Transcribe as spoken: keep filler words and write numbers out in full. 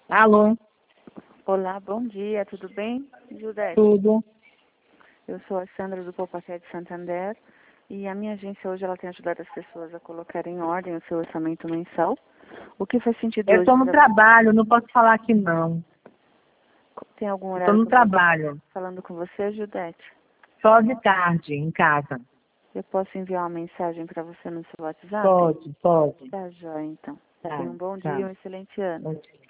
Alô, Olá, bom dia, tudo bem, Judete? tudo? Eu sou a Sandra do Poupaquete de Santander e a minha agência hoje ela tem ajudado as pessoas a colocarem em ordem o seu orçamento mensal. O que faz sentido Eu hoje estou no para você? trabalho, não posso falar aqui não. Tem algum Estou horário no que eu posso estar trabalho, falando com você, Judete? só de tarde, em casa. Eu posso enviar uma mensagem para você no seu WhatsApp? Pode, pode. Tá, joia, então. Tenha Tá, um bom dia e tá. um excelente ano. Bom dia.